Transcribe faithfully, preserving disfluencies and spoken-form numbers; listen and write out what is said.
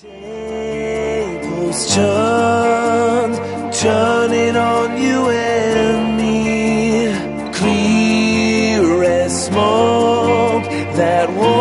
Tables turned, turning on you and me, clear as smoke that